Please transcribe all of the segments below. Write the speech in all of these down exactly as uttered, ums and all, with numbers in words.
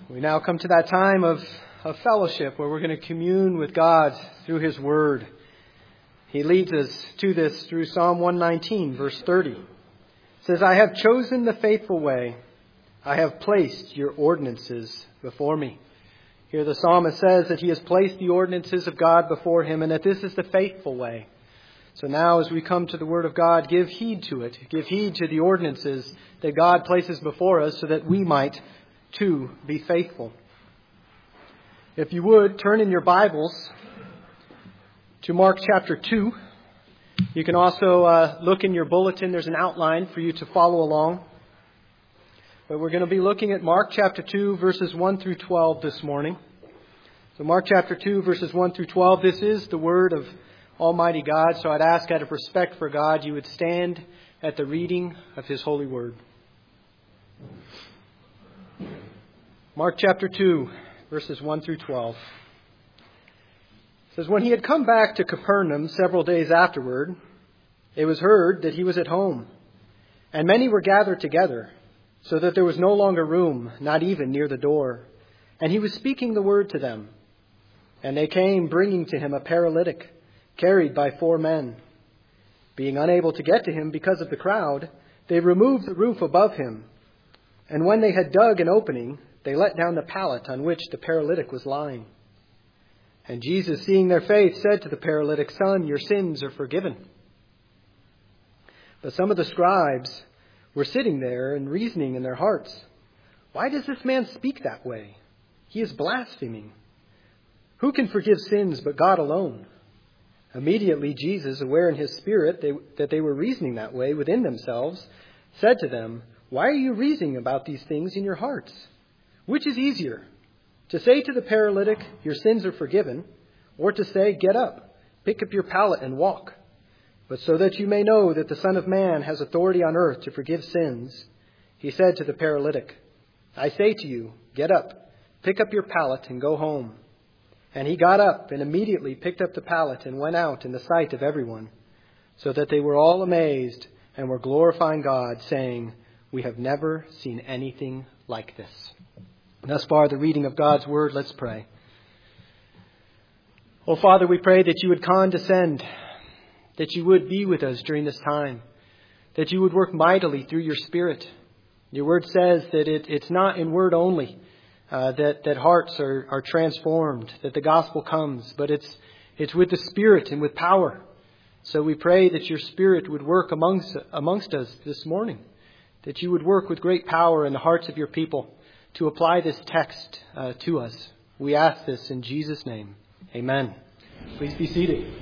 We now come to that time of, of fellowship where we're going to commune with God through His Word. He leads us to this through Psalm one nineteen, verse thirty. It says, I have chosen the faithful way. I have placed your ordinances before me. Here the psalmist says that he has placed the ordinances of God before him and that this is the faithful way. So now as we come to the Word of God, give heed to it. Give heed to the ordinances that God places before us so that we might too be faithful. If you would, turn in your Bibles to Mark chapter two. You can also uh, look in your bulletin. There's an outline for you to follow along. But we're going to be looking at Mark chapter two, verses one through twelve this morning. So Mark chapter two, verses one through twelve. This is the Word of Almighty God. So I'd ask out of respect for God, you would stand at the reading of His holy Word. Mark chapter two, verses one through twelve. It says, when he had come back to Capernaum several days afterward, it was heard that he was at home, and many were gathered together, so that there was no longer room, not even near the door. And he was speaking the word to them. And they came, bringing to him a paralytic, carried by four men. Being unable to get to him because of the crowd, they removed the roof above him. And when they had dug an opening, they let down the pallet on which the paralytic was lying. And Jesus, seeing their faith, said to the paralytic, Son, your sins are forgiven. But some of the scribes were sitting there and reasoning in their hearts, why does this man speak that way? He is blaspheming. Who can forgive sins but God alone? Immediately Jesus, aware in his spirit they, that they were reasoning that way within themselves, said to them, why are you reasoning about these things in your hearts? Which is easier, to say to the paralytic, your sins are forgiven, or to say, get up, pick up your pallet and walk? But so that you may know that the Son of Man has authority on earth to forgive sins, he said to the paralytic, I say to you, get up, pick up your pallet and go home. And he got up and immediately picked up the pallet and went out in the sight of everyone, so that they were all amazed and were glorifying God, saying, we have never seen anything like this. Thus far, the reading of God's Word. Let's pray. Oh, Father, we pray that you would condescend, that you would be with us during this time, that you would work mightily through your Spirit. Your Word says that it, it's not in word only uh, that, that hearts are, are transformed, that the gospel comes, but it's, it's with the Spirit and with power. So we pray that your Spirit would work amongst, amongst us this morning, that you would work with great power in the hearts of your people to apply this text uh, to us. We ask this in Jesus' name. Amen. Please be seated.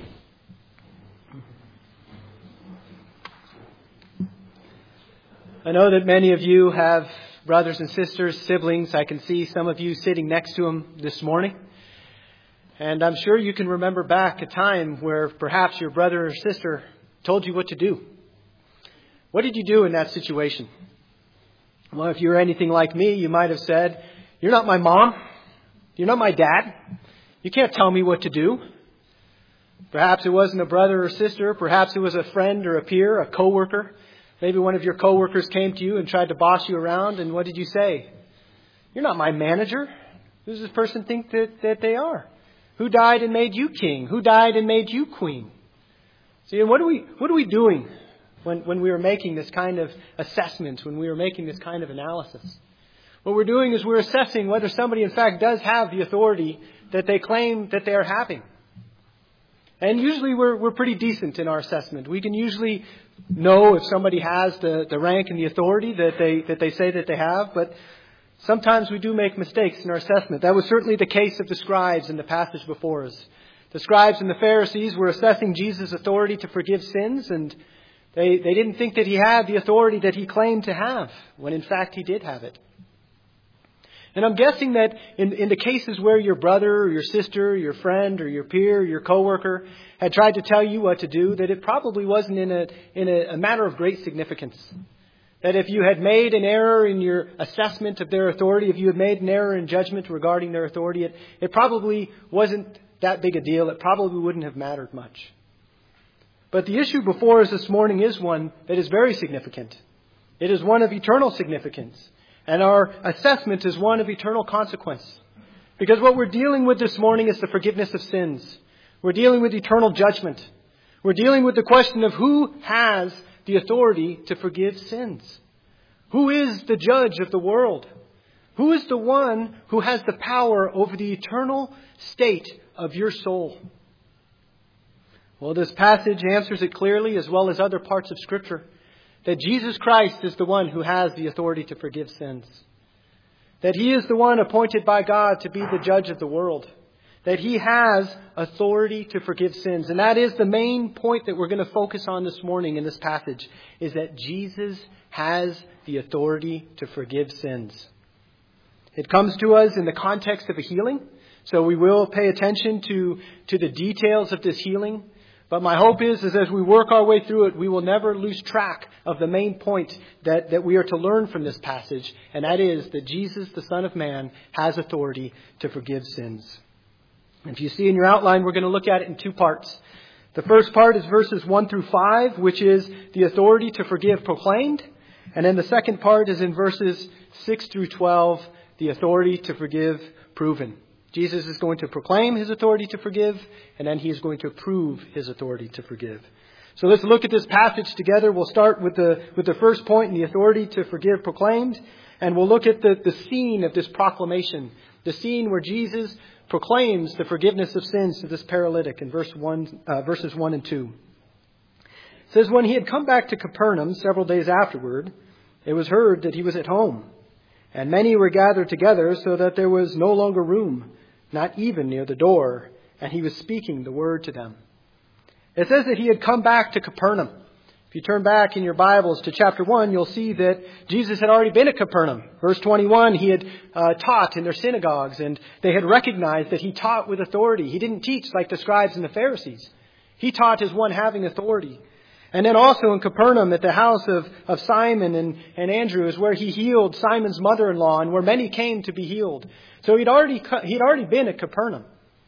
I know that many of you have brothers and sisters, siblings. I can see some of you sitting next to them this morning. And I'm sure you can remember back a time where perhaps your brother or sister told you what to do. What did you do in that situation? Well, if you're anything like me, you might have said, you're not my mom. You're not my dad. You can't tell me what to do. Perhaps it wasn't a brother or sister. Perhaps it was a friend or a peer, a coworker. Maybe one of your coworkers came to you and tried to boss you around. And what did you say? You're not my manager. Who does this person think that, that they are? Who died and made you king? Who died and made you queen? See, and what are we, what are we doing when, when we are making this kind of assessment, when we are making this kind of analysis? What we're doing is we're assessing whether somebody in fact does have the authority that they claim that they are having. And usually we're, we're pretty decent in our assessment. We can usually know if somebody has the, the rank and the authority that they, that they say that they have, but sometimes we do make mistakes in our assessment. That was certainly the case of the scribes in the passage before us. The scribes and the Pharisees were assessing Jesus' authority to forgive sins, and they, they didn't think that he had the authority that he claimed to have, when in fact he did have it. And I'm guessing that in, in the cases where your brother or your sister, your friend or your peer, or your coworker had tried to tell you what to do, that it probably wasn't in a, in a, a matter of great significance. That if you had made an error in your assessment of their authority, if you had made an error in judgment regarding their authority, it, it probably wasn't that big a deal. It probably wouldn't have mattered much. But the issue before us this morning is one that is very significant. It is one of eternal significance. And our assessment is one of eternal consequence. Because what we're dealing with this morning is the forgiveness of sins. We're dealing with eternal judgment. We're dealing with the question of who has the authority to forgive sins. Who is the judge of the world? Who is the one who has the power over the eternal state of your soul? Well, this passage answers it clearly, as well as other parts of Scripture, that Jesus Christ is the one who has the authority to forgive sins. That He is the one appointed by God to be the judge of the world. That He has authority to forgive sins. And that is the main point that we're going to focus on this morning in this passage, is that Jesus has the authority to forgive sins. It comes to us in the context of a healing. So we will pay attention to, to the details of this healing. But my hope is, is as we work our way through it, we will never lose track of the main point that, that we are to learn from this passage. And that is that Jesus, the Son of Man, has authority to forgive sins. If you see in your outline, we're going to look at it in two parts. The first part is verses one through five, which is the authority to forgive proclaimed. And then the second part is in verses six through twelve, the authority to forgive proven. Jesus is going to proclaim His authority to forgive, and then He is going to prove His authority to forgive. So let's look at this passage together. We'll start with the with the first point in the authority to forgive proclaimed, and we'll look at the, the scene of this proclamation, the scene where Jesus proclaims the forgiveness of sins to this paralytic in verse one, uh, verses one and two. It says, when He had come back to Capernaum several days afterward, it was heard that He was at home, and many were gathered together so that there was no longer room, not even near the door, and He was speaking the word to them. It says that He had come back to Capernaum. If you turn back in your Bibles to chapter one, you'll see that Jesus had already been at Capernaum. Verse twenty-one, He had uh, taught in their synagogues, and they had recognized that He taught with authority. He didn't teach like the scribes and the Pharisees. He taught as one having authority. And then also in Capernaum, at the house of, of Simon and, and Andrew, is where He healed Simon's mother-in-law, and where many came to be healed. So he'd already he'd already been at Capernaum.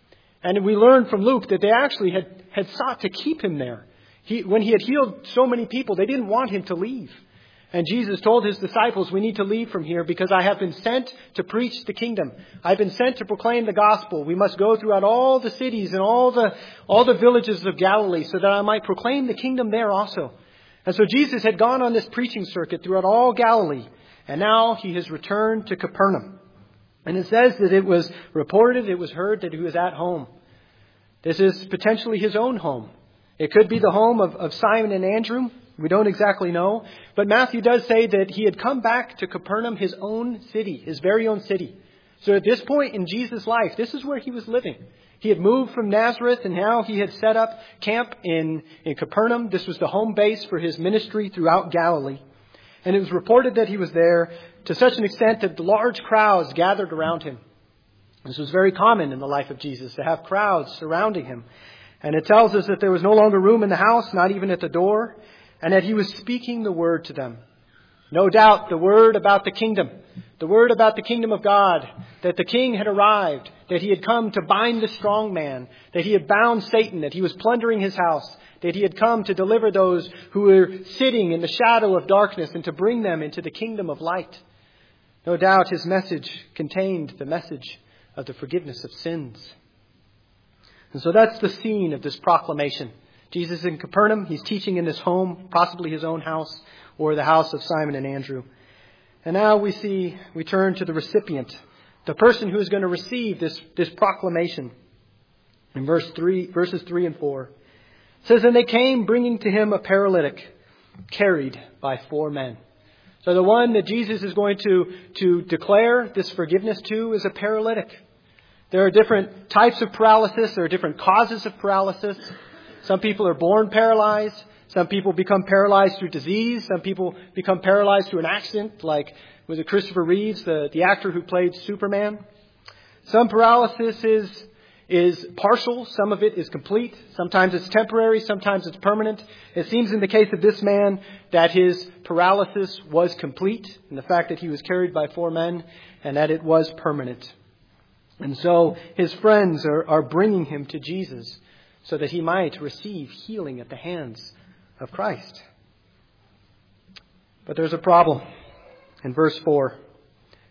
And we learned from Luke that they actually had, had sought to keep Him there. He, when He had healed so many people, they didn't want Him to leave. And Jesus told His disciples, we need to leave from here because I have been sent to preach the kingdom. I've been sent to proclaim the gospel. We must go throughout all the cities and all the all the villages of Galilee so that I might proclaim the kingdom there also. And so Jesus had gone on this preaching circuit throughout all Galilee. And now He has returned to Capernaum. And it says that it was reported, it was heard that He was at home. This is potentially His own home. It could be the home of, of Simon and Andrew. We don't exactly know. But Matthew does say that He had come back to Capernaum, His own city, His very own city. So at this point in Jesus' life, this is where He was living. He had moved from Nazareth, and now He had set up camp in, in Capernaum. This was the home base for His ministry throughout Galilee. And it was reported that He was there to such an extent that large crowds gathered around Him. This was very common in the life of Jesus, to have crowds surrounding Him. And it tells us that there was no longer room in the house, not even at the door, and that He was speaking the word to them. No doubt the word about the kingdom, the word about the kingdom of God, that the King had arrived, that He had come to bind the strong man, that He had bound Satan, that He was plundering His house, that He had come to deliver those who were sitting in the shadow of darkness and to bring them into the kingdom of light. No doubt His message contained the message of the forgiveness of sins. And so that's the scene of this proclamation. Jesus is in Capernaum. He's teaching in this home, possibly His own house or the house of Simon and Andrew. And now we see, we turn to the recipient, the person who is going to receive this, this proclamation. In verse three, verses three and four, it says, and they came bringing to Him a paralytic carried by four men. So the one that Jesus is going to, to declare this forgiveness to is a paralytic. There are different types of paralysis. There are different causes of paralysis. Some people are born paralyzed. Some people become paralyzed through disease. Some people become paralyzed through an accident, like was it Christopher Reeves, the, the actor who played Superman. Some paralysis is, is partial. Some of it is complete. Sometimes it's temporary. Sometimes it's permanent. It seems in the case of this man that his paralysis was complete, in the fact that he was carried by four men, and that it was permanent. And so his friends are, are bringing him to Jesus so that he might receive healing at the hands of Christ. But there's a problem. In verse four,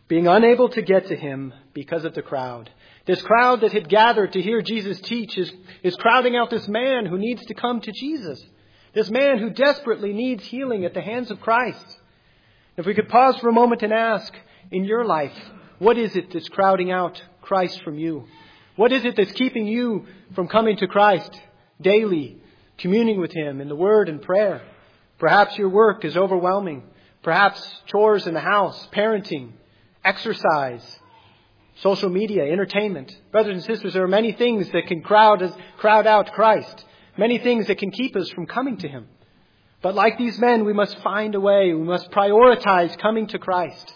being unable to get to him because of the crowd. This crowd that had gathered to hear Jesus teach is, is crowding out this man who needs to come to Jesus. This man who desperately needs healing at the hands of Christ. If we could pause for a moment and ask, in your life, what is it that's crowding out Christ from you? What is it that's keeping you from coming to Christ daily, communing with him in the word and prayer? Perhaps your work is overwhelming. Perhaps chores in the house, parenting, exercise, social media, entertainment. Brothers and sisters, there are many things that can crowd us, crowd out Christ. Many things that can keep us from coming to him. But like these men, we must find a way. We must prioritize coming to Christ.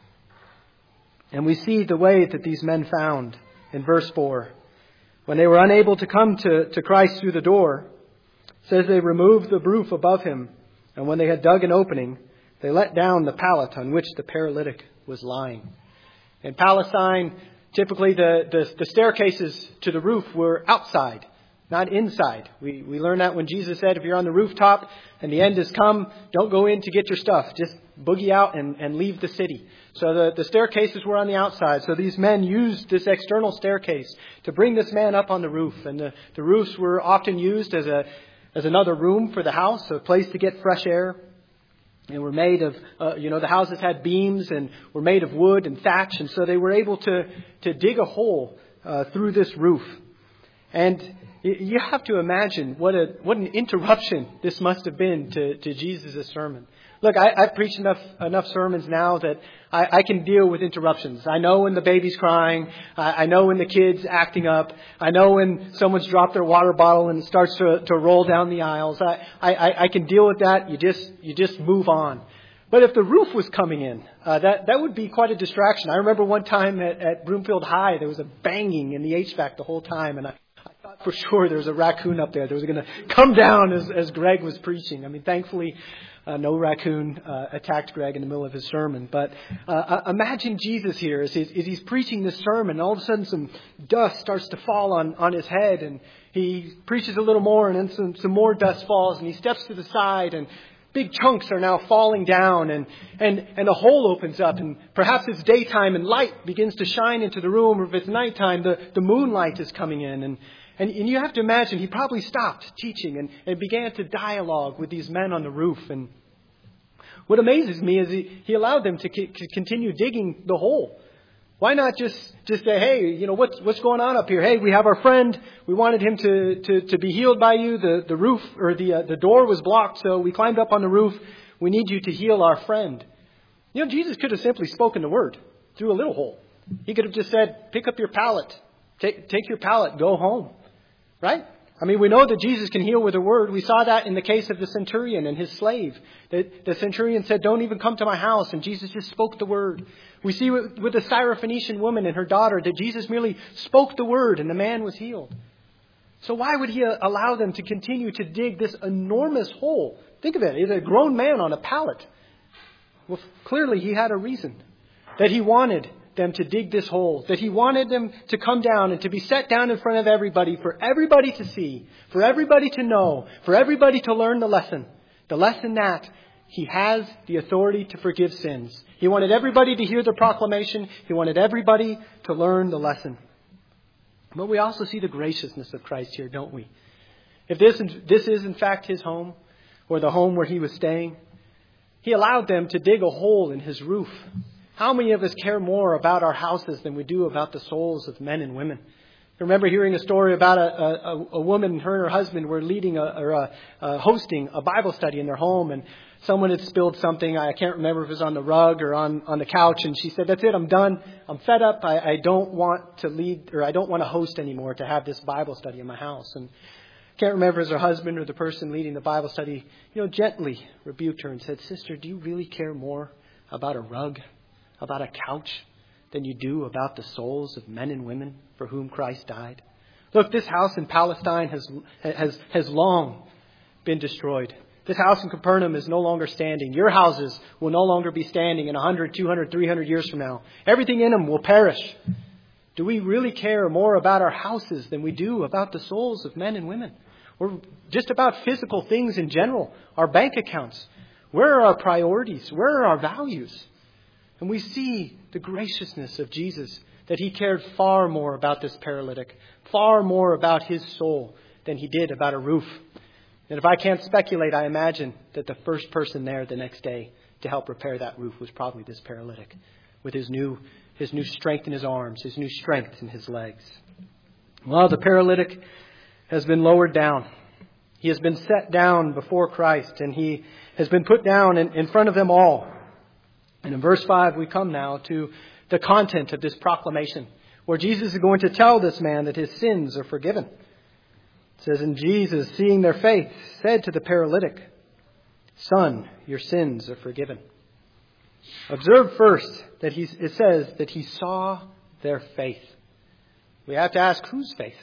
And we see the way that these men found in verse four. When they were unable to come to, to Christ through the door, it says they removed the roof above him. And when they had dug an opening, they let down the pallet on which the paralytic was lying. In Palestine, typically the, the, the staircases to the roof were outside, not inside. We, we learned that when Jesus said, if you're on the rooftop and the end has come, don't go in to get your stuff. Just boogie out and, and leave the city. So the, the staircases were on the outside. So these men used this external staircase to bring this man up on the roof. And the, the roofs were often used as a as another room for the house, a place to get fresh air. And were made of, uh, you know, the houses had beams and were made of wood and thatch. And so they were able to, to dig a hole uh, through this roof. And you have to imagine what a what an interruption this must have been to, to Jesus' sermon. Look, I, I've preached enough enough sermons now that I, I can deal with interruptions. I know when the baby's crying. I, I know when the kid's acting up. I know when someone's dropped their water bottle and it starts to, to roll down the aisles. I, I, I can deal with that. You just you just move on. But if the roof was coming in, uh, that that would be quite a distraction. I remember one time at, at Broomfield High, there was a banging in the H V A C the whole time, and I. For sure, there was a raccoon up there that was going to come down as, as Greg was preaching. I mean, thankfully, uh, no raccoon uh, attacked Greg in the middle of his sermon. But uh, imagine Jesus here as he's, as he's preaching this sermon. All of a sudden, some dust starts to fall on, on his head. And he preaches a little more, and then some, some more dust falls. And he steps to the side, and big chunks are now falling down. And, and, and a hole opens up. And perhaps it's daytime, and light begins to shine into the room. Or if it's nighttime, the, the moonlight is coming in. And And, and you have to imagine he probably stopped teaching and, and began to dialogue with these men on the roof. And what amazes me is he, he allowed them to, c- to continue digging the hole. Why not just, just say, hey, you know, what's what's going on up here? Hey, we have our friend. We wanted him to, to, to be healed by you. The, the roof or the uh, the door was blocked, so we climbed up on the roof. We need you to heal our friend. You know, Jesus could have simply spoken the word through a little hole. He could have just said, pick up your pallet. Take, take your pallet. Go home. Right? I mean, we know that Jesus can heal with a word. We saw that in the case of the centurion and his slave. The, the centurion said, don't even come to my house. And Jesus just spoke the word. We see with, with the Syrophoenician woman and her daughter that Jesus merely spoke the word and the man was healed. So why would he allow them to continue to dig this enormous hole? Think of it. He's a grown man on a pallet. Well, clearly he had a reason that he wanted them to dig this hole, that he wanted them to come down and to be set down in front of everybody, for everybody to see, for everybody to know, for everybody to learn the lesson. The lesson that he has the authority to forgive sins. He wanted everybody to hear the proclamation. He wanted everybody to learn the lesson. But we also see the graciousness of Christ here, don't we? If this, this is in fact his home, or the home where he was staying, he allowed them to dig a hole in his roof. How many of us care more about our houses than we do about the souls of men and women? I remember hearing a story about a, a, a woman, her and her husband were leading a, or a, a hosting a Bible study in their home, and someone had spilled something. I can't remember if it was on the rug or on, on the couch, and she said, that's it, I'm done. I'm fed up. I, I don't want to lead, or I don't want to host anymore to have this Bible study in my house. And I can't remember if it was her husband or the person leading the Bible study, you know, gently rebuked her and said, sister, do you really care more about a rug, about a couch, than you do about the souls of men and women for whom Christ died? Look, this house in Palestine has has has long been destroyed. This house in Capernaum is no longer standing. Your houses will no longer be standing in one hundred, two hundred, three hundred years from now. Everything in them will perish. Do we really care more about our houses than we do about the souls of men and women? Or just about physical things in general, our bank accounts? Where are our priorities? Where are our values? And we see the graciousness of Jesus, that he cared far more about this paralytic, far more about his soul than he did about a roof. And if I can't speculate, I imagine that the first person there the next day to help repair that roof was probably this paralytic, with his new his new strength in his arms, his new strength in his legs. Well, the paralytic has been lowered down. He has been set down before Christ, and he has been put down in, in front of them all. And in verse five, we come now to the content of this proclamation, where Jesus is going to tell this man that his sins are forgiven. It says, and Jesus, seeing their faith, said to the paralytic, Son, your sins are forgiven. Observe first that he, it says that he saw their faith. We have to ask, whose faith?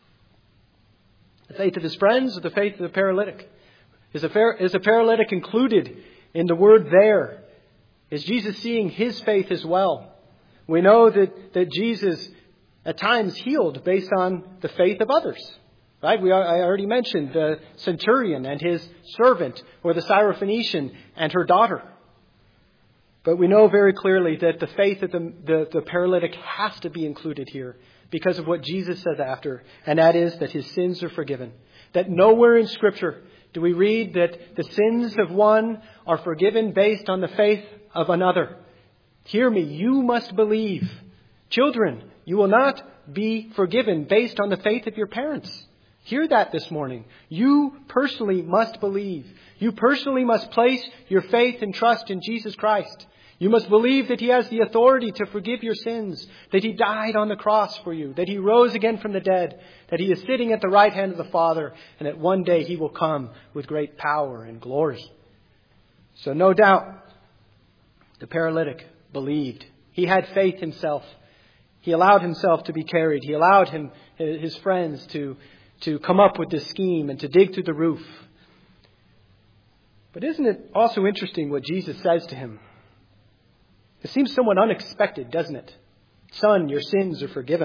The faith of his friends or the faith of the paralytic? Is a, is a paralytic included in the word there? Is Jesus seeing his faith as well? We know that, that Jesus at times healed based on the faith of others. Right? We, I already mentioned the centurion and his servant, or the Syrophoenician and her daughter. But we know very clearly that the faith of the, the, the paralytic has to be included here because of what Jesus says after, and that is that his sins are forgiven. That nowhere in Scripture do we read that the sins of one are forgiven based on the faith of another. Hear me, you must believe. Children, you will not be forgiven based on the faith of your parents. Hear that this morning. You personally must believe. You personally must place your faith and trust in Jesus Christ. You must believe that he has the authority to forgive your sins, that he died on the cross for you, that he rose again from the dead, that he is sitting at the right hand of the Father, and that one day he will come with great power and glory. So no doubt, the paralytic believed. He had faith himself. He allowed himself to be carried. He allowed him, his friends to, to come up with this scheme and to dig through the roof. But isn't it also interesting what Jesus says to him? It seems somewhat unexpected, doesn't it? Son, your sins are forgiven.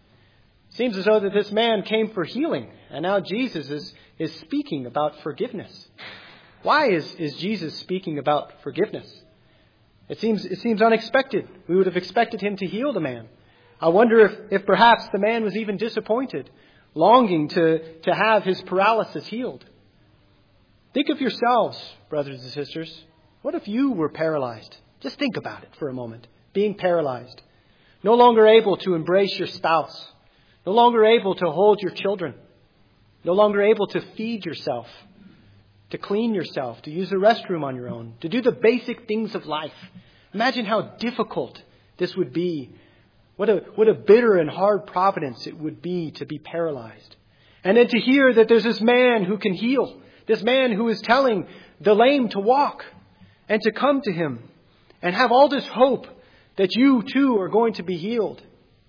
It seems as though that this man came for healing, and now Jesus is, is speaking about forgiveness. Why is, is Jesus speaking about forgiveness? It seems, it seems unexpected. We would have expected him to heal the man. I wonder if, if perhaps the man was even disappointed, longing to, to have his paralysis healed. Think of yourselves, brothers and sisters. What if you were paralyzed? Just think about it for a moment. Being paralyzed. No longer able to embrace your spouse. No longer able to hold your children. No longer able to feed yourself. To clean yourself. To use the restroom on your own. To do the basic things of life. Imagine how difficult this would be. What a, what a bitter and hard providence it would be to be paralyzed. And then to hear that there's this man who can heal. This man who is telling the lame to walk. And to come to him. And have all this hope that you too are going to be healed.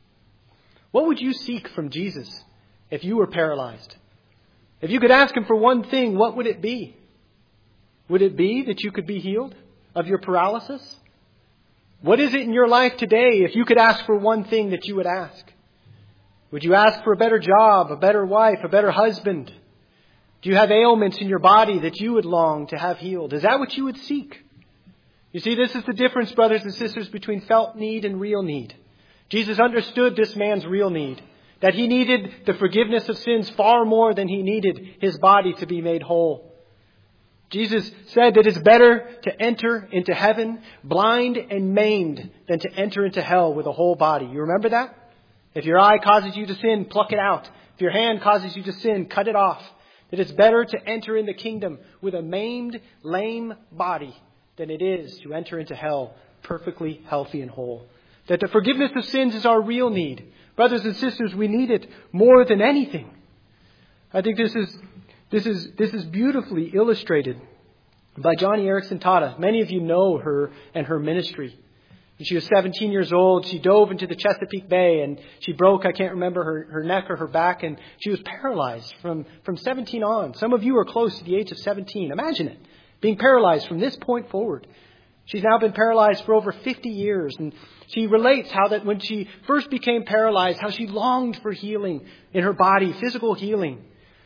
What would you seek from Jesus if you were paralyzed? If you could ask him for one thing, what would it be? Would it be that you could be healed of your paralysis? What is it in your life today if you could ask for one thing that you would ask? Would you ask for a better job, a better wife, a better husband? Do you have ailments in your body that you would long to have healed? Is that what you would seek? You see, this is the difference, brothers and sisters, between felt need and real need. Jesus understood this man's real need, that he needed the forgiveness of sins far more than he needed his body to be made whole. Jesus said that it's better to enter into heaven blind and maimed than to enter into hell with a whole body. You remember that? If your eye causes you to sin, pluck it out. If your hand causes you to sin, cut it off. That it's better to enter in the kingdom with a maimed, lame body than it is to enter into hell perfectly healthy and whole. That the forgiveness of sins is our real need. Brothers and sisters, we need it more than anything. I think this is this is this is beautifully illustrated by Joni Eareckson Tada. Many of you know her and her ministry. When she was seventeen years old, she dove into the Chesapeake Bay and she broke, I can't remember, her, her neck or her back, and she was paralyzed from, from seventeen on. Some of you are close to the age of seventeen. Imagine it. Being paralyzed from this point forward. She's now been paralyzed for over fifty years. And she relates how that when she first became paralyzed, how she longed for healing in her body, physical healing.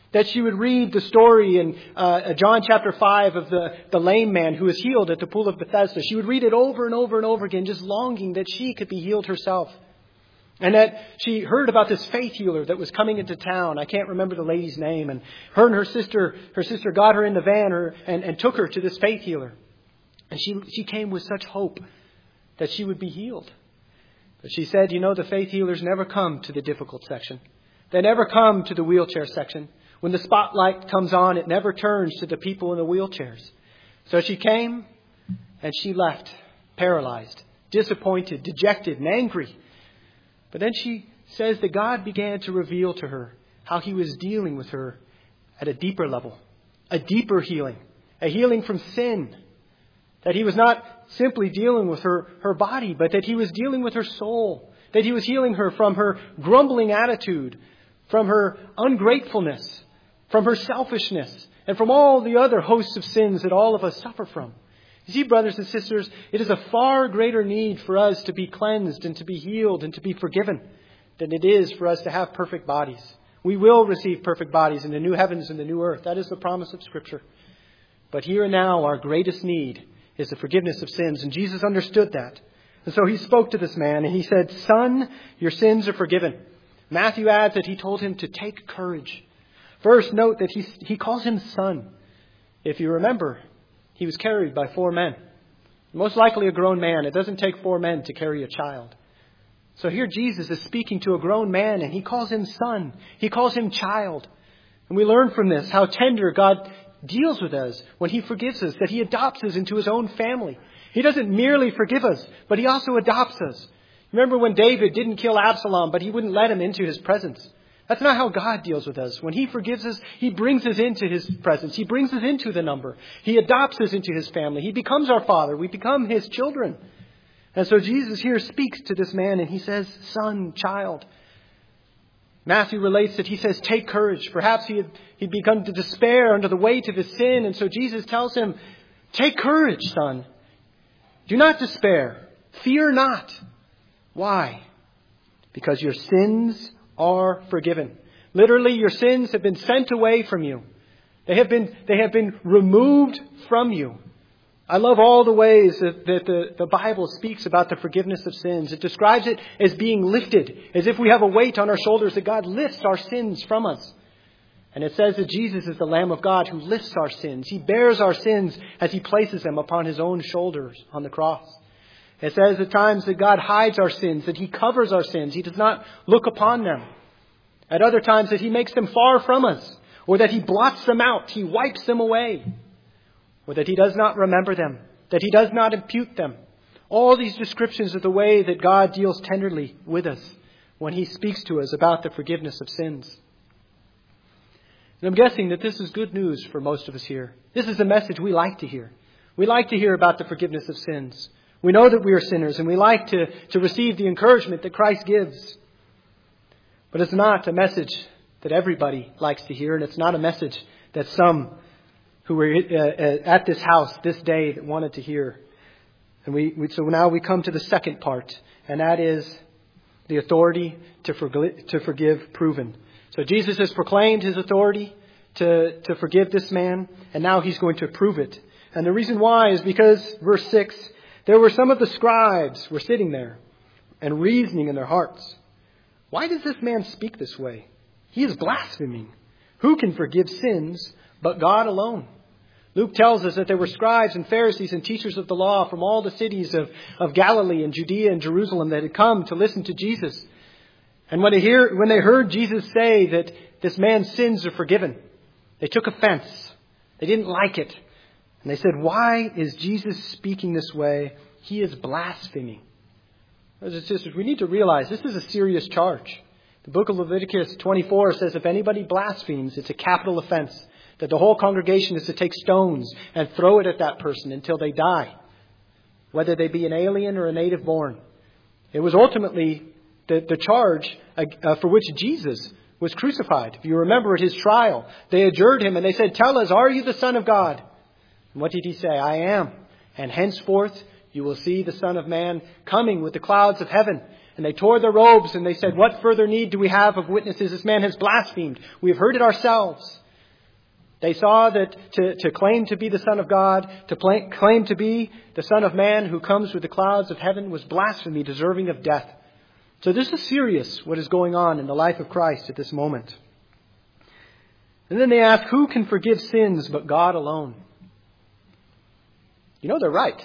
That she would read the story in uh, John chapter five of the, the lame man who was healed at the pool of Bethesda. She would read it over and over and over again, just longing that she could be healed herself. And that she heard about this faith healer that was coming into town. I can't remember the lady's name. And her and her sister, her sister got her in the van her, and, and took her to this faith healer. And she, she came with such hope that she would be healed. But she said, you know, the faith healers never come to the difficult section. They never come to the wheelchair section. When the spotlight comes on, it never turns to the people in the wheelchairs. So she came and she left, paralyzed, disappointed, dejected, and angry. But then she says that God began to reveal to her how He was dealing with her at a deeper level, a deeper healing, a healing from sin. That He was not simply dealing with her, her body, but that He was dealing with her soul. That He was healing her from her grumbling attitude, from her ungratefulness, from her selfishness, and from all the other hosts of sins that all of us suffer from. You see, brothers and sisters, it is a far greater need for us to be cleansed and to be healed and to be forgiven than it is for us to have perfect bodies. We will receive perfect bodies in the new heavens and the new earth. That is the promise of Scripture. But here and now, our greatest need is the forgiveness of sins. And Jesus understood that. And so He spoke to this man and He said, "Son, your sins are forgiven." Matthew adds that He told him to take courage. First, note that he, he calls him son. If you remember, he was carried by four men. Most likely a grown man. It doesn't take four men to carry a child. So here Jesus is speaking to a grown man and He calls him son. He calls him child. And we learn from this how tender God deals with us when He forgives us, that He adopts us into His own family. He doesn't merely forgive us, but He also adopts us. Remember when David didn't kill Absalom, but he wouldn't let him into his presence. That's not how God deals with us. When He forgives us, He brings us into His presence. He brings us into the number. He adopts us into His family. He becomes our Father. We become His children. And so Jesus here speaks to this man and He says, son, child. Matthew relates that he says, take courage. Perhaps he had, he'd begun to despair under the weight of his sin. And so Jesus tells him, take courage, son. Do not despair. Fear not. Why? Because your sins are forgiven. Literally, your sins have been sent away from you. They have been, they have been removed from you. I love all the ways that, that the, the Bible speaks about the forgiveness of sins. It describes it as being lifted, as if we have a weight on our shoulders, that God lifts our sins from us. And it says that Jesus is the Lamb of God who lifts our sins. He bears our sins as He places them upon His own shoulders on the cross. It says at times that God hides our sins, that He covers our sins. He does not look upon them. At other times that He makes them far from us, or that He blots them out. He wipes them away. Or that He does not remember them, that He does not impute them. All these descriptions of the way that God deals tenderly with us when He speaks to us about the forgiveness of sins. And I'm guessing that this is good news for most of us here. This is a message we like to hear. We like to hear about the forgiveness of sins. We know that we are sinners and we like to, to receive the encouragement that Christ gives. But it's not a message that everybody likes to hear, and it's not a message that some who were at this house this day that wanted to hear. And we, we so now we come to the second part, and that is the authority to forgive, to forgive proven. So Jesus has proclaimed His authority to, to forgive this man, and now He's going to prove it. And the reason why is because, verse six, there were some of the scribes were sitting there and reasoning in their hearts. Why does this man speak this way? He is blaspheming. Who can forgive sins but God alone? Luke tells us that there were scribes and Pharisees and teachers of the law from all the cities of, of Galilee and Judea and Jerusalem that had come to listen to Jesus. And when they, hear, when they heard Jesus say that this man's sins are forgiven, they took offense. They didn't like it. And they said, why is Jesus speaking this way? He is blaspheming. Brothers and sisters, we need to realize this is a serious charge. The book of Leviticus twenty-four says if anybody blasphemes, it's a capital offense. That the whole congregation is to take stones and throw it at that person until they die. Whether they be an alien or a native born. It was ultimately the, the charge uh, for which Jesus was crucified. If you remember at His trial, they adjured Him and they said, tell us, are you the Son of God? And what did He say? I am. And henceforth you will see the Son of Man coming with the clouds of heaven. And they tore their robes and they said, what further need do we have of witnesses? This man has blasphemed. We have heard it ourselves. They saw that to, to claim to be the Son of God, to play, claim to be the Son of Man who comes with the clouds of heaven was blasphemy, deserving of death. So this is serious, what is going on in the life of Christ at this moment. And then they ask, who can forgive sins but God alone? You know, they're right.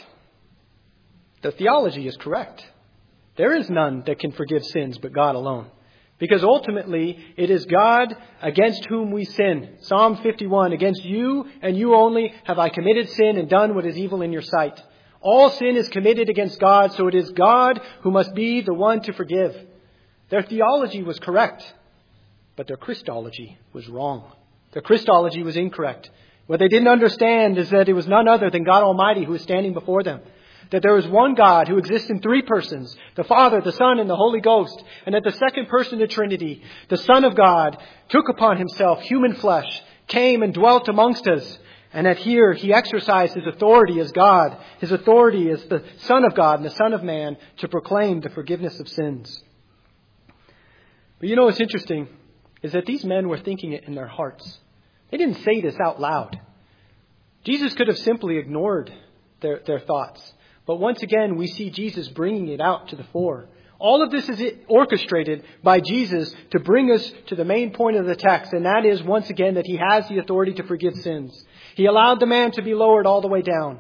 The theology is correct. There is none that can forgive sins but God alone. Because ultimately, it is God against whom we sin. Psalm fifty-one, against you and you only have I committed sin and done what is evil in your sight. All sin is committed against God, so it is God who must be the one to forgive. Their theology was correct, but their Christology was wrong. Their Christology was incorrect. What they didn't understand is that it was none other than God Almighty who was standing before them. That there is one God who exists in three persons, the Father, the Son, and the Holy Ghost. And that the second person of the Trinity, the Son of God, took upon himself human flesh, came and dwelt amongst us. And that here he exercised his authority as God, his authority as the Son of God and the Son of Man to proclaim the forgiveness of sins. But you know what's interesting is that these men were thinking it in their hearts. They didn't say this out loud. Jesus could have simply ignored their, their thoughts. But once again, we see Jesus bringing it out to the fore. All of this is orchestrated by Jesus to bring us to the main point of the text. And that is, once again, that he has the authority to forgive sins. He allowed the man to be lowered all the way down.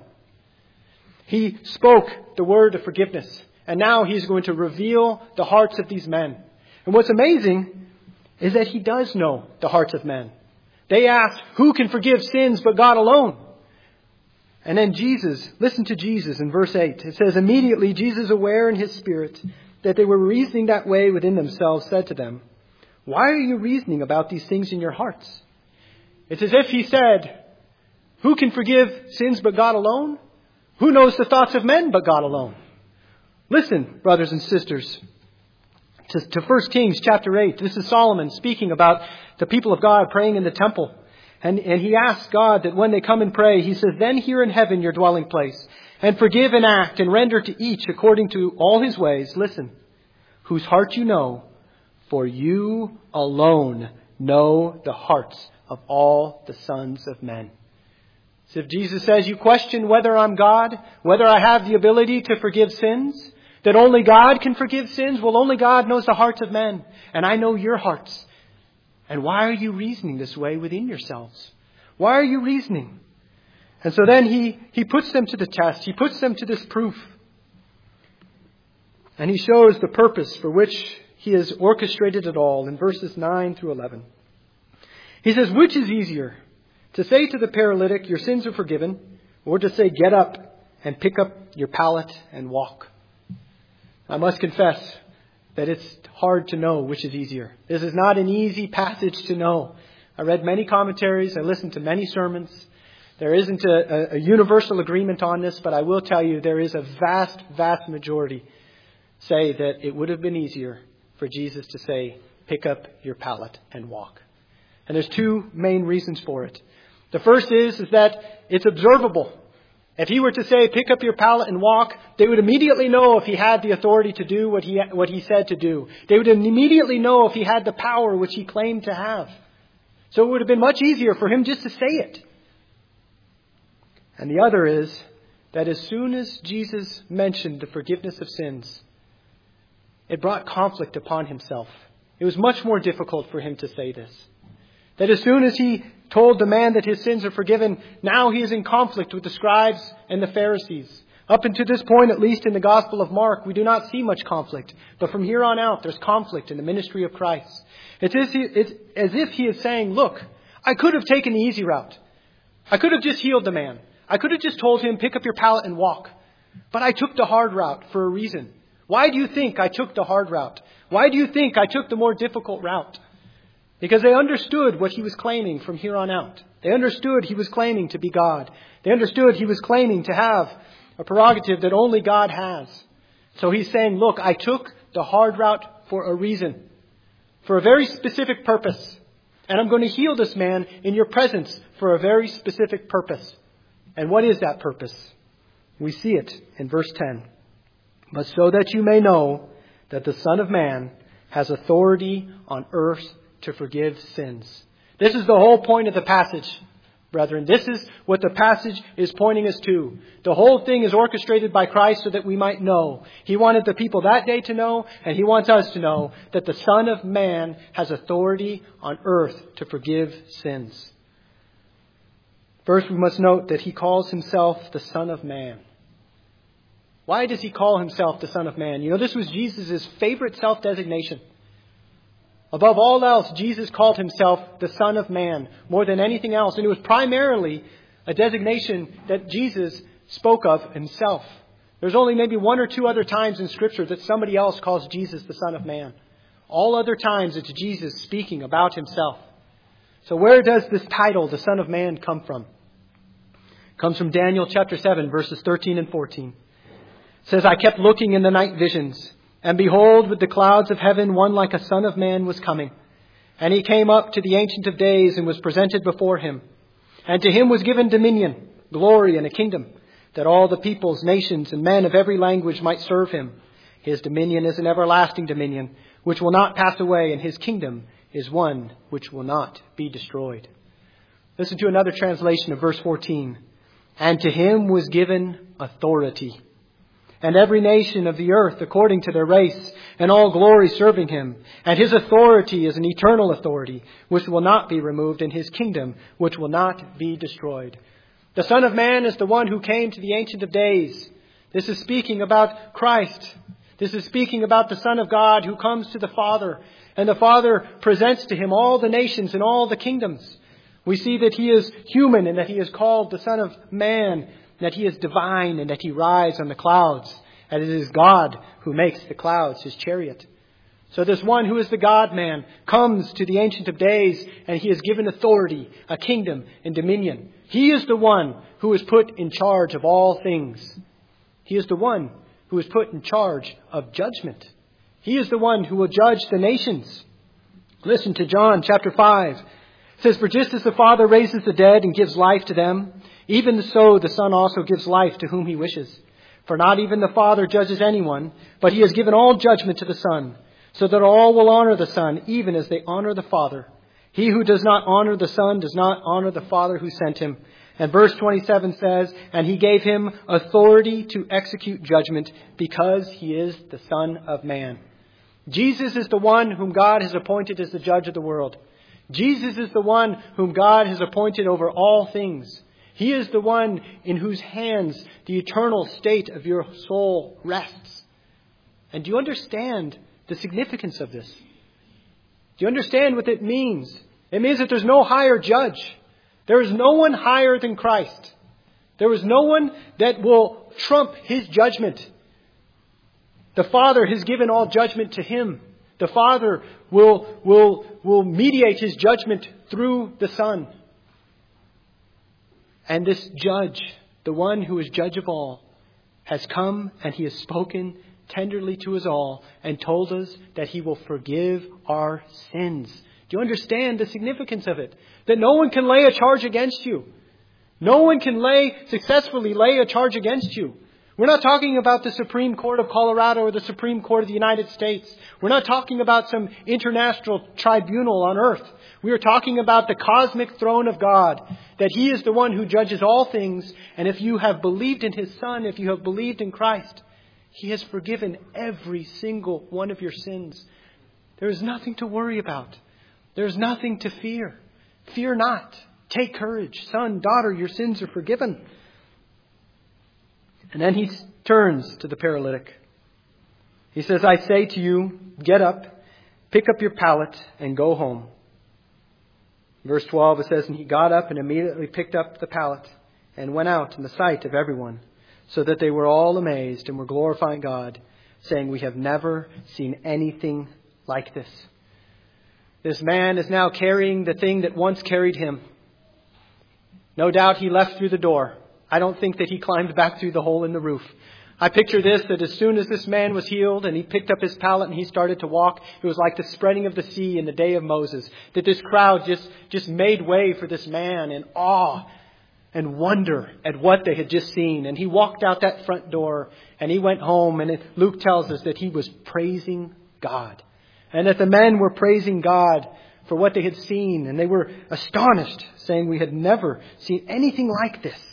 He spoke the word of forgiveness. And now he's going to reveal the hearts of these men. And what's amazing is that he does know the hearts of men. They asked, who can forgive sins but God alone? And then Jesus, listen to Jesus in verse eight. It says, immediately Jesus, aware in his spirit that they were reasoning that way within themselves, said to them, why are you reasoning about these things in your hearts? It's as if he said, who can forgive sins but God alone? Who knows the thoughts of men but God alone? Listen, brothers and sisters, to, to First Kings chapter eight. This is Solomon speaking about the people of God praying in the temple. And, and he asks God that when they come and pray, he says, then hear in heaven your dwelling place, and forgive and act and render to each according to all his ways. Listen, whose heart you know, for you alone know the hearts of all the sons of men. So if Jesus says, you question whether I'm God, whether I have the ability to forgive sins, that only God can forgive sins, well, only God knows the hearts of men, and I know your hearts. And why are you reasoning this way within yourselves? Why are you reasoning? And so then he, he puts them to the test. He puts them to this proof. And he shows the purpose for which he has orchestrated it all in verses nine through eleven. He says, which is easier, to say to the paralytic, your sins are forgiven, or to say, get up and pick up your pallet and walk? I must confess that it's hard to know which is easier. This is not an easy passage to know. I read many commentaries. I listened to many sermons. There isn't a, a universal agreement on this, but I will tell you there is a vast, vast majority say that it would have been easier for Jesus to say, pick up your pallet and walk. And there's two main reasons for it. The first is, is that it's observable. If he were to say, pick up your pallet and walk, they would immediately know if he had the authority to do what he, what he said to do. They would immediately know if he had the power which he claimed to have. So it would have been much easier for him just to say it. And the other is that as soon as Jesus mentioned the forgiveness of sins, it brought conflict upon himself. It was much more difficult for him to say this. That as soon as he told the man that his sins are forgiven, now he is in conflict with the scribes and the Pharisees. Up until this point, at least in the Gospel of Mark, we do not see much conflict. But from here on out, there's conflict in the ministry of Christ. It's as, he, it's as if he is saying, look, I could have taken the easy route. I could have just healed the man. I could have just told him, pick up your pallet and walk. But I took the hard route for a reason. Why do you think I took the hard route? Why do you think I took the more difficult route? Because they understood what he was claiming from here on out. They understood he was claiming to be God. They understood he was claiming to have a prerogative that only God has. So he's saying, look, I took the hard route for a reason, for a very specific purpose. And I'm going to heal this man in your presence for a very specific purpose. And what is that purpose? We see it in verse ten. But so that you may know that the Son of Man has authority on earth to forgive sins. This is the whole point of the passage, brethren. This is what the passage is pointing us to. The whole thing is orchestrated by Christ so that we might know. He wanted the people that day to know, and He wants us to know that the Son of Man has authority on earth to forgive sins. First, we must note that He calls Himself the Son of Man. Why does He call Himself the Son of Man? You know, this was Jesus' favorite self-designation. Above all else, Jesus called Himself the Son of Man more than anything else. And it was primarily a designation that Jesus spoke of Himself. There's only maybe one or two other times in Scripture that somebody else calls Jesus the Son of Man. All other times it's Jesus speaking about Himself. So where does this title, the Son of Man, come from? It comes from Daniel chapter seven, verses thirteen and fourteen. It says, I kept looking in the night visions, and behold, with the clouds of heaven, one like a son of man was coming. And he came up to the Ancient of Days and was presented before Him. And to Him was given dominion, glory, and a kingdom, that all the peoples, nations, and men of every language might serve Him. His dominion is an everlasting dominion, which will not pass away, and His kingdom is one which will not be destroyed. Listen to another translation of verse fourteen. And to Him was given authority. And every nation of the earth according to their race, and all glory serving Him. And His authority is an eternal authority, which will not be removed, and His kingdom, which will not be destroyed. The Son of Man is the one who came to the Ancient of Days. This is speaking about Christ. This is speaking about the Son of God who comes to the Father. And the Father presents to Him all the nations and all the kingdoms. We see that He is human and that He is called the Son of Man, that He is divine and that He rides on the clouds. And it is God who makes the clouds His chariot. So this one who is the God-man comes to the Ancient of Days, and He is given authority, a kingdom, and dominion. He is the one who is put in charge of all things. He is the one who is put in charge of judgment. He is the one who will judge the nations. Listen to John chapter five. It says, for just as the Father raises the dead and gives life to them, even so the Son also gives life to whom He wishes. For not even the Father judges anyone, but He has given all judgment to the Son, so that all will honor the Son, even as they honor the Father. He who does not honor the Son does not honor the Father who sent Him. And verse twenty-seven says, and He gave Him authority to execute judgment, because He is the Son of Man. Jesus is the one whom God has appointed as the judge of the world. Jesus is the one whom God has appointed over all things. He is the one in whose hands the eternal state of your soul rests. And do you understand the significance of this? Do you understand what it means? It means that there's no higher judge. There is no one higher than Christ. There is no one that will trump His judgment. The Father has given all judgment to Him. The Father will, will, will mediate His judgment through the Son. And this judge, the one who is judge of all, has come and He has spoken tenderly to us all and told us that He will forgive our sins. Do you understand the significance of it? That no one can lay a charge against you. No one can lay, successfully lay a charge against you. We're not talking about the Supreme Court of Colorado or the Supreme Court of the United States. We're not talking about some international tribunal on earth. We are talking about the cosmic throne of God, that He is the one who judges all things. And if you have believed in His Son, if you have believed in Christ, He has forgiven every single one of your sins. There is nothing to worry about. There is nothing to fear. Fear not. Take courage. Son, daughter, your sins are forgiven. And then He turns to the paralytic. He says, I say to you, get up, pick up your pallet, and go home. Verse twelve, it says, and he got up and immediately picked up the pallet and went out in the sight of everyone, so that they were all amazed and were glorifying God, saying, we have never seen anything like this. This man is now carrying the thing that once carried him. No doubt he left through the door. I don't think that he climbed back through the hole in the roof. I picture this, that as soon as this man was healed and he picked up his pallet and he started to walk, it was like the spreading of the sea in the day of Moses. That this crowd just, just made way for this man in awe. and wonder at what they had just seen. And he walked out that front door and he went home, and Luke tells us that he was praising God. And that the men were praising God for what they had seen. And they were astonished, saying, "We had never seen anything like this."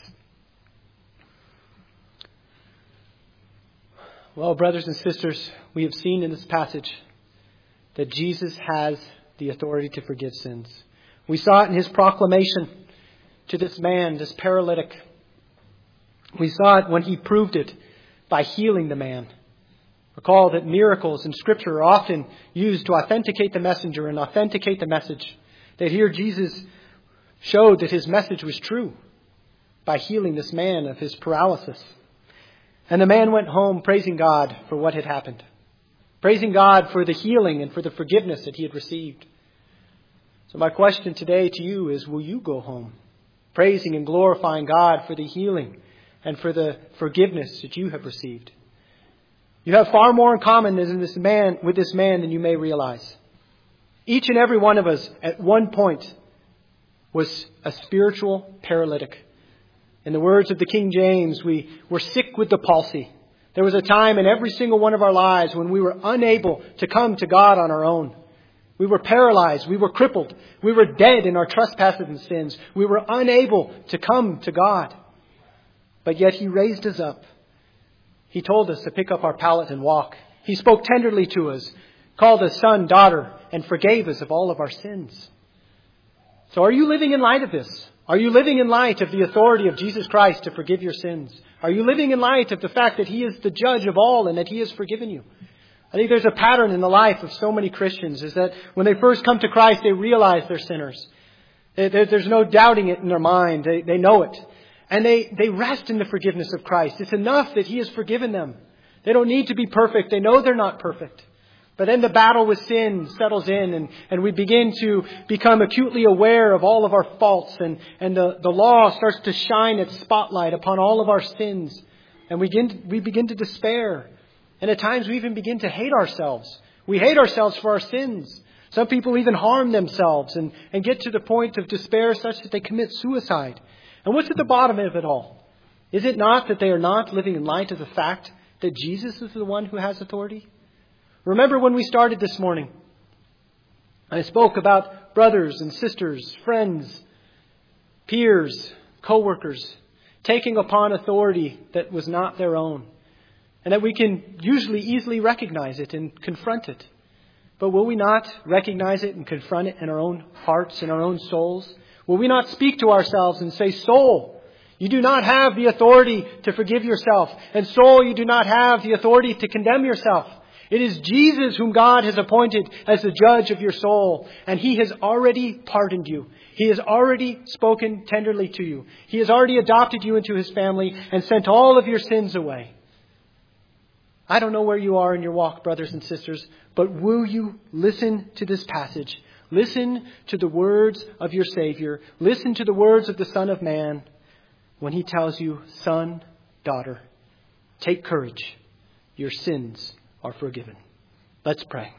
Well, brothers and sisters, we have seen in this passage that Jesus has the authority to forgive sins. We saw it in his proclamation to this man, this paralytic. We saw it when he proved it by healing the man. Recall that miracles in Scripture are often used to authenticate the messenger and authenticate the message. That here Jesus showed that his message was true by healing this man of his paralysis. And the man went home praising God for what had happened. Praising God for the healing and for the forgiveness that he had received. So my question today to you is, will you go home praising and glorifying God for the healing and for the forgiveness that you have received? You have far more in common as this man, with this man than you may realize. Each and every one of us at one point was a spiritual paralytic. In the words of the King James, we were sick with the palsy. There was a time in every single one of our lives when we were unable to come to God on our own. We were paralyzed. We were crippled. We were dead in our trespasses and sins. We were unable to come to God. But yet he raised us up. He told us to pick up our pallet and walk. He spoke tenderly to us, called us son, daughter, and forgave us of all of our sins. So are you living in light of this? Are you living in light of the authority of Jesus Christ to forgive your sins? Are you living in light of the fact that he is the judge of all and that he has forgiven you? I think there's a pattern in the life of so many Christians, is that when they first come to Christ, they realize they're sinners. There's no doubting it in their mind. They, they know it. And they, they rest in the forgiveness of Christ. It's enough that he has forgiven them. They don't need to be perfect. They know they're not perfect. But then the battle with sin settles in, and, and we begin to become acutely aware of all of our faults, and, and the, the law starts to shine its spotlight upon all of our sins. And we begin, to, we begin to despair. And at times we even begin to hate ourselves. We hate ourselves for our sins. Some people even harm themselves and, and get to the point of despair such that they commit suicide. And what's at the bottom of it all? Is it not that they are not living in light of the fact that Jesus is the one who has authority? Remember when we started this morning, I spoke about brothers and sisters, friends, peers, co-workers, taking upon authority that was not their own. And that we can usually easily recognize it and confront it. But will we not recognize it and confront it in our own hearts, in our own souls? Will we not speak to ourselves and say, soul, you do not have the authority to forgive yourself. And soul, you do not have the authority to condemn yourself. It is Jesus whom God has appointed as the judge of your soul. And he has already pardoned you. He has already spoken tenderly to you. He has already adopted you into his family and sent all of your sins away. I don't know where you are in your walk, brothers and sisters, but will you listen to this passage? Listen to the words of your Savior. Listen to the words of the Son of Man when he tells you, son, daughter, take courage. Your sins are forgiven. Let's pray.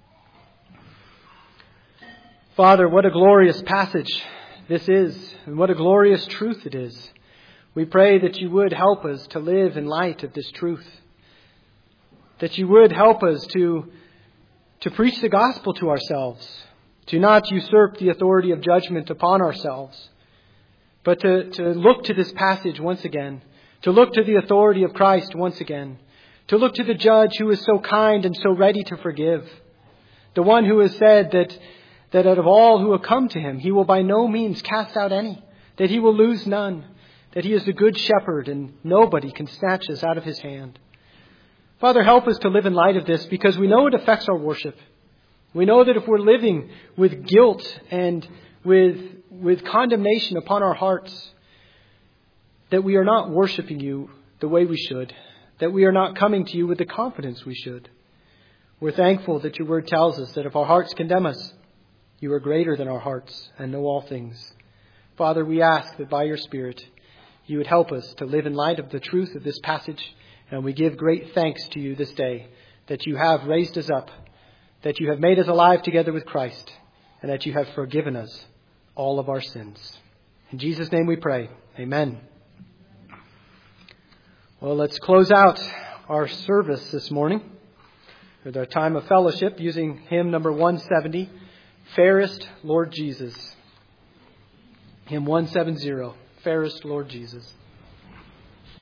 Father, what a glorious passage this is, and what a glorious truth it is. We pray that you would help us to live in light of this truth. That you would help us to, to preach the gospel to ourselves, to not usurp the authority of judgment upon ourselves, but to, to look to this passage once again, to look to the authority of Christ once again, to look to the judge who is so kind and so ready to forgive, the one who has said that, that out of all who will come to him, he will by no means cast out any, that he will lose none, that he is the good shepherd and nobody can snatch us out of his hand. Father, help us to live in light of this, because we know it affects our worship. We know that if we're living with guilt and with, with condemnation upon our hearts, that we are not worshiping you the way we should, that we are not coming to you with the confidence we should. We're thankful that your word tells us that if our hearts condemn us, you are greater than our hearts and know all things. Father, we ask that by your Spirit, you would help us to live in light of the truth of this passage. And we give great thanks to you this day that you have raised us up, that you have made us alive together with Christ, and that you have forgiven us all of our sins. In Jesus' name we pray. Amen. Well, let's close out our service this morning with our time of fellowship using hymn number one seventy, Fairest Lord Jesus. Hymn one seventy, Fairest Lord Jesus.